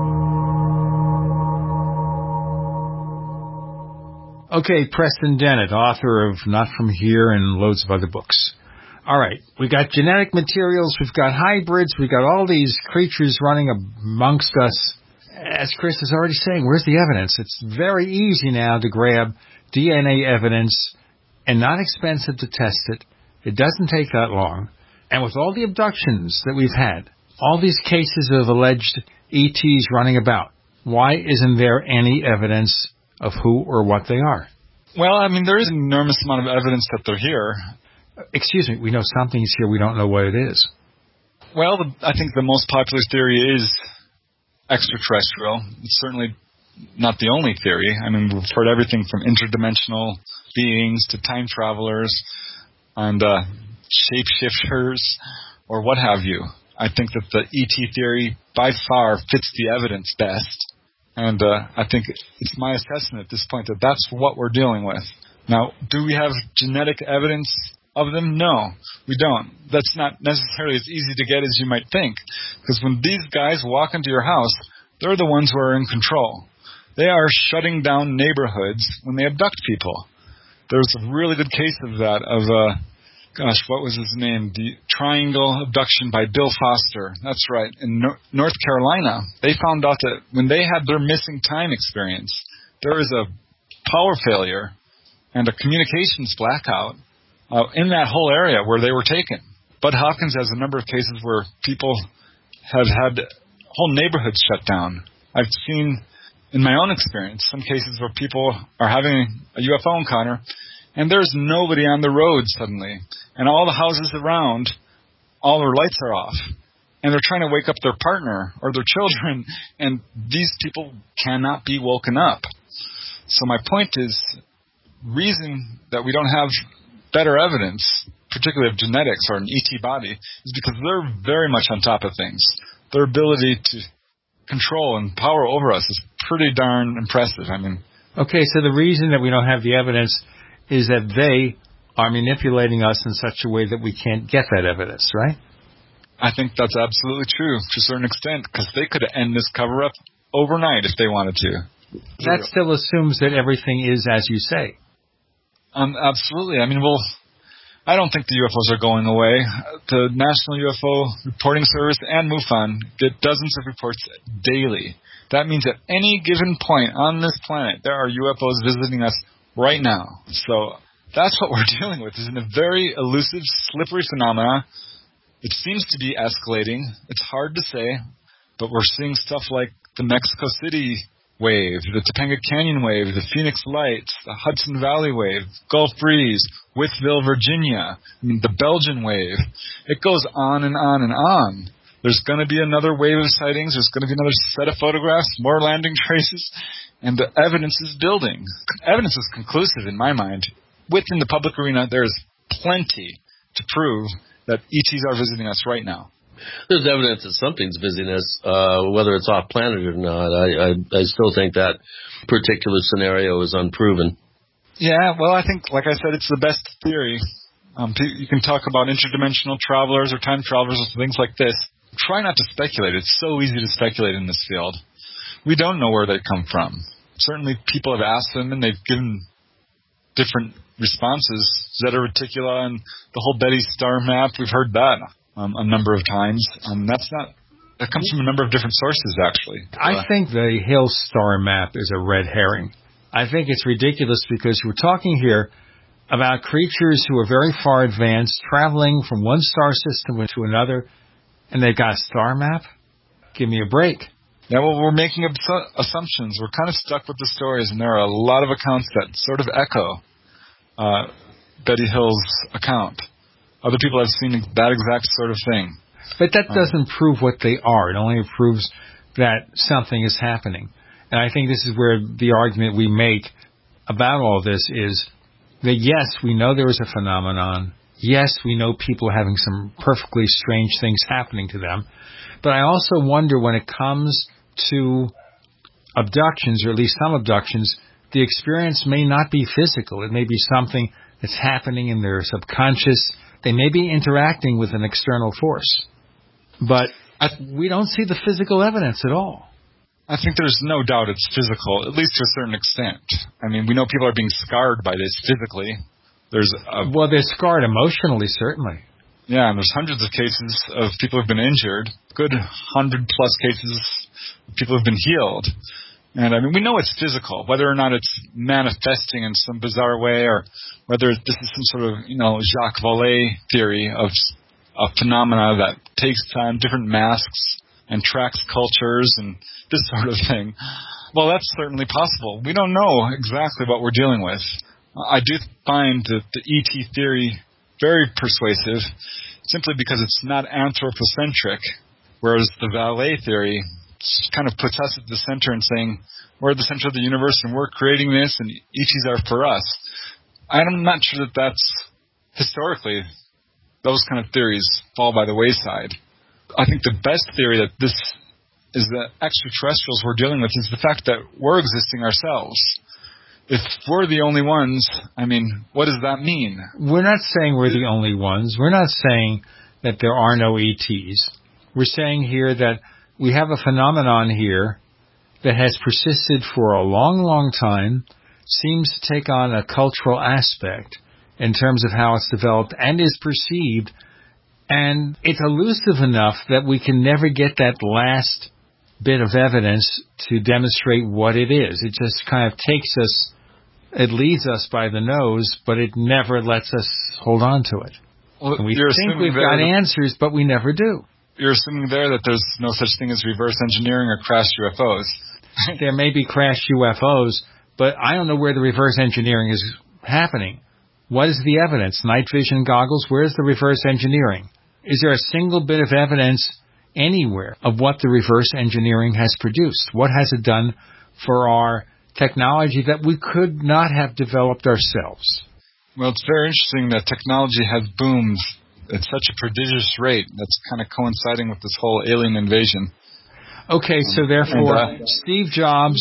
Okay, Preston Dennett, author of Not From Here and loads of other books. All right, we got genetic materials, we've got hybrids, we've got all these creatures running amongst us. As Chris is already saying, where's the evidence? It's very easy now to grab D N A evidence and not expensive to test it. It doesn't take that long. And with all the abductions that we've had, all these cases of alleged E Ts running about, why isn't there any evidence of who or what they are? Well, I mean, there is an enormous amount of evidence that they're here. Excuse me, we know something's here, we don't know what it is. Well, the, I think the most popular theory is extraterrestrial. It's certainly not the only theory. I mean, we've heard everything from interdimensional beings to time travelers and uh, shapeshifters or what have you. I think that the E T theory by far fits the evidence best. And uh, I think it's my assessment at this point that that's what we're dealing with. Now, do we have genetic evidence of them? No, we don't. That's not necessarily as easy to get as you might think. Because when these guys walk into your house, they're the ones who are in control. They are shutting down neighborhoods when they abduct people. There's a really good case of that, of, uh, gosh, what was his name? The Triangle Abduction by Bill Foster. That's right. In no- North Carolina, they found out that when they had their missing time experience, there was a power failure and a communications blackout uh, in that whole area where they were taken. Bud Hopkins has a number of cases where people have had whole neighborhoods shut down. I've seen, in my own experience, some cases where people are having a U F O encounter and there's nobody on the road suddenly. And all the houses around, all their lights are off. And they're trying to wake up their partner or their children, and these people cannot be woken up. So my point is, reason that we don't have better evidence, particularly of genetics or an E T body, is because they're very much on top of things. Their ability to control and power over us is pretty darn impressive. I mean, okay, so the reason that we don't have the evidence is that they are manipulating us in such a way that we can't get that evidence, right? I think that's absolutely true to a certain extent, because they could end this cover-up overnight if they wanted to. That still assumes that everything is as you say. Um, absolutely. I mean, well, I don't think the U F Os are going away. The National U F O Reporting Service and MUFON get dozens of reports daily. That means at any given point on this planet, there are U F Os visiting us right now. So that's what we're dealing with. It's a very elusive, slippery phenomena. It seems to be escalating. It's hard to say, but we're seeing stuff like the Mexico City wave, the Topanga Canyon wave, the Phoenix Lights, the Hudson Valley wave, Gulf Breeze, Wytheville, Virginia, I mean, the Belgian wave. It goes on and on and on. There's going to be another wave of sightings. There's going to be another set of photographs, more landing traces, and the evidence is building. Evidence is conclusive in my mind. Within the public arena, there's plenty to prove that E Ts are visiting us right now. There's evidence that something's visiting us, uh, whether it's off planet or not. I, I, I still think that particular scenario is unproven. Yeah, well, I think, like I said, it's the best theory. Um, you can talk about interdimensional travelers or time travelers or things like this. Try not to speculate. It's so easy to speculate in this field. We don't know where they come from. Certainly people have asked them, and they've given different responses. Zeta Reticula and the whole Betty star map, we've heard that um, a number of times. Um, that's not. That comes from a number of different sources, actually. I uh, think the Hill star map is a red herring. I think it's ridiculous because we're talking here about creatures who are very far advanced, traveling from one star system to another, and they've got a star map? Give me a break. Yeah, well, we're making assumptions. We're kind of stuck with the stories, and there are a lot of accounts that sort of echo uh, Betty Hill's account. Other people have seen that exact sort of thing. But that doesn't um, prove what they are. It only proves that something is happening. And I think this is where the argument we make about all this is that, yes, we know there is a phenomenon. Yes, we know people are having some perfectly strange things happening to them. But I also wonder when it comes to abductions, or at least some abductions, the experience may not be physical. It may be something that's happening in their subconscious. They may be interacting with an external force. But I, we don't see the physical evidence at all. I think there's no doubt it's physical, at least to a certain extent. I mean, we know people are being scarred by this physically. There's a, Well, they're scarred emotionally, certainly. Yeah, and there's hundreds of cases of people who've been injured, good hundred-plus cases of people who've been healed. And, I mean, we know it's physical, whether or not it's manifesting in some bizarre way or whether this is some sort of, you know, Jacques Vallée theory of a phenomena that takes on different masks and tracks cultures and this sort of thing. Well, that's certainly possible. We don't know exactly what we're dealing with. I do find that the E T theory very persuasive simply because it's not anthropocentric, whereas the Vallée theory kind of puts us at the center and saying, we're at the center of the universe and we're creating this and E Ts are for us. I'm not sure that that's, historically, those kind of theories fall by the wayside. I think the best theory that this is the extraterrestrials we're dealing with is the fact that we're existing ourselves. If we're the only ones, I mean, what does that mean? We're not saying we're the only ones. We're not saying that there are no E Ts. We're saying here that we have a phenomenon here that has persisted for a long, long time, seems to take on a cultural aspect in terms of how it's developed and is perceived, and it's elusive enough that we can never get that last bit of evidence to demonstrate what it is. It just kind of takes us, it leads us by the nose, but it never lets us hold on to it. Well, and we think we've got answers, but we never do. You're assuming there that there's no such thing as reverse engineering or crashed U F Os. There may be crashed U F Os, but I don't know where the reverse engineering is happening. What is the evidence? Night vision goggles? Where's the reverse engineering? Is there a single bit of evidence anywhere of what the reverse engineering has produced? What has it done for our technology that we could not have developed ourselves? Well, it's very interesting that technology has boomed at such a prodigious rate that's kind of coinciding with this whole alien invasion. Okay, so therefore, and, uh, Steve Jobs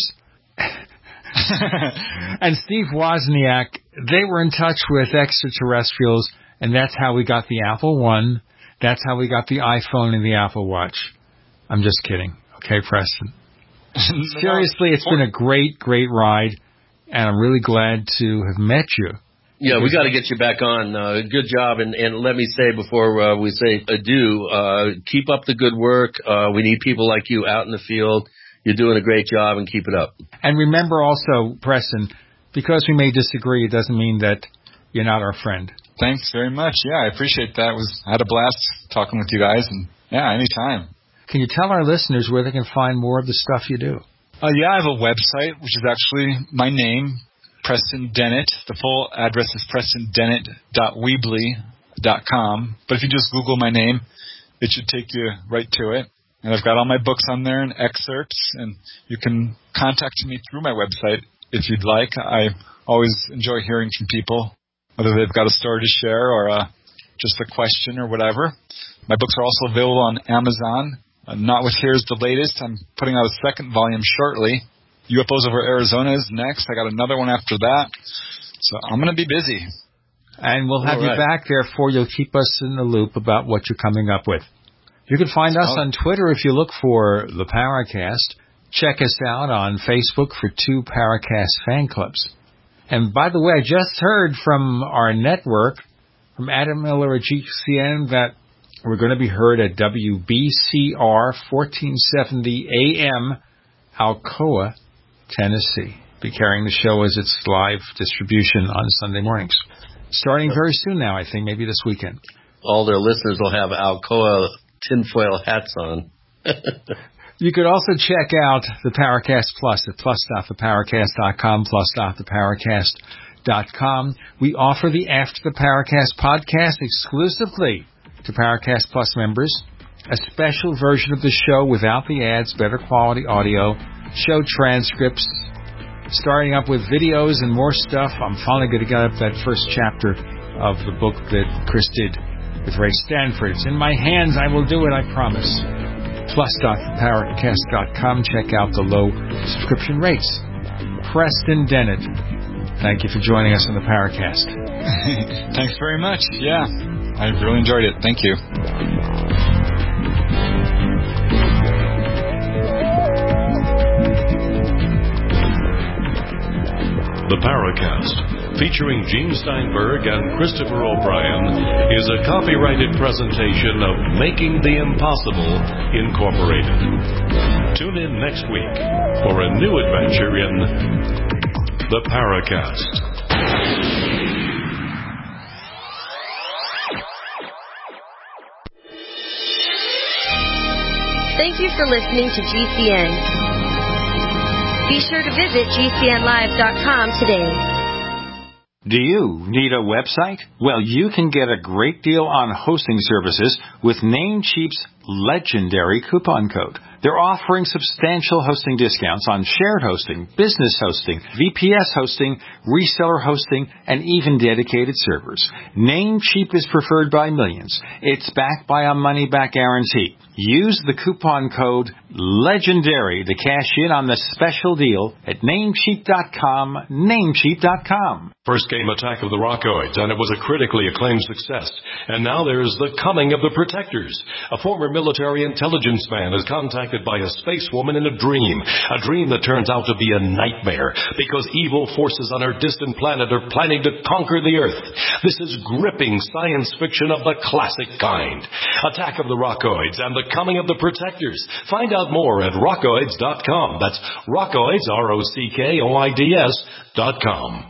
and Steve Wozniak, they were in touch with extraterrestrials, and that's how we got the Apple One. That's how we got the iPhone and the Apple Watch. I'm just kidding. Okay, Preston. Seriously, it's been a great, great ride, and I'm really glad to have met you. Yeah, we got to get you back on. Uh, good job. And, and let me say before uh, we say adieu, uh, keep up the good work. Uh, we need people like you out in the field. You're doing a great job, and keep it up. And remember also, Preston, because we may disagree, it doesn't mean that you're not our friend. Thanks very much. Yeah, I appreciate that. It was I had a blast talking with you guys, and yeah, anytime. Can you tell our listeners where they can find more of the stuff you do? Uh, yeah, I have a website, which is actually my name, Preston Dennett. The full address is preston dennett dot weebly dot com. But if you just Google my name, it should take you right to it. And I've got all my books on there and excerpts, and you can contact me through my website if you'd like. I always enjoy hearing from people, whether they've got a story to share or uh, just a question or whatever. My books are also available on Amazon. Uh, Not With Here's the latest. I'm putting out a second volume shortly. U F Os over Arizona is next. I got another one after that. So I'm going to be busy. And we'll have All right. you back, therefore you'll keep us in the loop about what you're coming up with. You can find us on Twitter if you look for the Paracast. Check us out on Facebook for two Paracast fan clubs. And by the way, I just heard from our network, from Adam Miller at G C N, that we're going to be heard at W B C R fourteen seventy A M, Alcoa, Tennessee. Be carrying the show as its live distribution on Sunday mornings. Starting very soon now, I think, maybe this weekend. All their listeners will have Alcoa tinfoil hats on. You could also check out the Paracast Plus at plus dot the paracast dot com, plus dot the paracast dot com. We offer the After the Paracast podcast exclusively to Paracast Plus members. A special version of the show without the ads, better quality audio, show transcripts, starting up with videos and more stuff. I'm finally going to get up that first chapter of the book that Chris did with Ray Stanford. It's in my hands. I will do it, I promise. plus dot the paracast dot com. Check out the low subscription rates. Preston Dennett, thank you for joining us on the Paracast. Thanks very much. Yeah, I really enjoyed it. Thank you. The Paracast, featuring Gene Steinberg and Christopher O'Brien, is a copyrighted presentation of Making the Impossible, Incorporated. Tune in next week for a new adventure in The Paracast. Thank you for listening to G C N. Be sure to visit G C N live dot com today. Do you need a website? Well, you can get a great deal on hosting services with Namecheap's legendary coupon code. They're offering substantial hosting discounts on shared hosting, business hosting, V P S hosting, reseller hosting, and even dedicated servers. Namecheap is preferred by millions. It's backed by a money-back guarantee. Use the coupon code LEGENDARY to cash in on the special deal at namecheap dot com, namecheap dot com. First came Attack of the Rockoids, and it was a critically acclaimed success. And now there's The Coming of the Protectors. A former military intelligence man is contacted by a space woman in a dream. A dream that turns out to be a nightmare, because evil forces on our distant planet are planning to conquer the Earth. This is gripping science fiction of the classic kind. Attack of the Rockoids and The Coming of the Protectors. Find out more at rockoids dot com. That's Rockoids, R O C K O I D S dot com.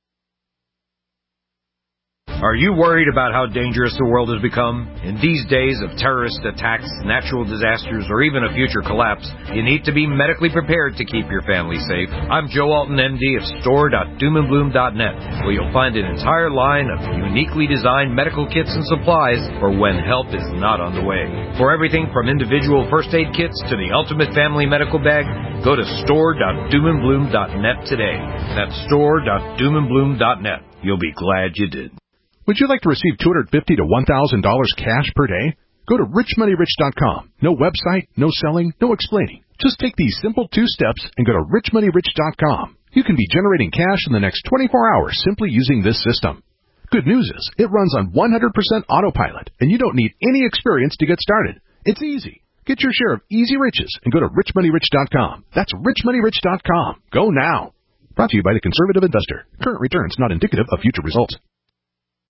Are you worried about how dangerous the world has become? In these days of terrorist attacks, natural disasters, or even a future collapse, you need to be medically prepared to keep your family safe. I'm Joe Alton, M D of store dot doom and bloom dot net, where you'll find an entire line of uniquely designed medical kits and supplies for when help is not on the way. For everything from individual first aid kits to the ultimate family medical bag, go to store dot doom and bloom dot net today. That's store dot doom and bloom dot net. You'll be glad you did. Would you like to receive two hundred fifty dollars to one thousand dollars cash per day? Go to rich money rich dot com. No website, no selling, no explaining. Just take these simple two steps and go to rich money rich dot com. You can be generating cash in the next twenty-four hours simply using this system. Good news is, it runs on one hundred percent autopilot, and you don't need any experience to get started. It's easy. Get your share of easy riches and go to rich money rich dot com. That's rich money rich dot com. Go now. Brought to you by the Conservative Investor. Current returns not indicative of future results.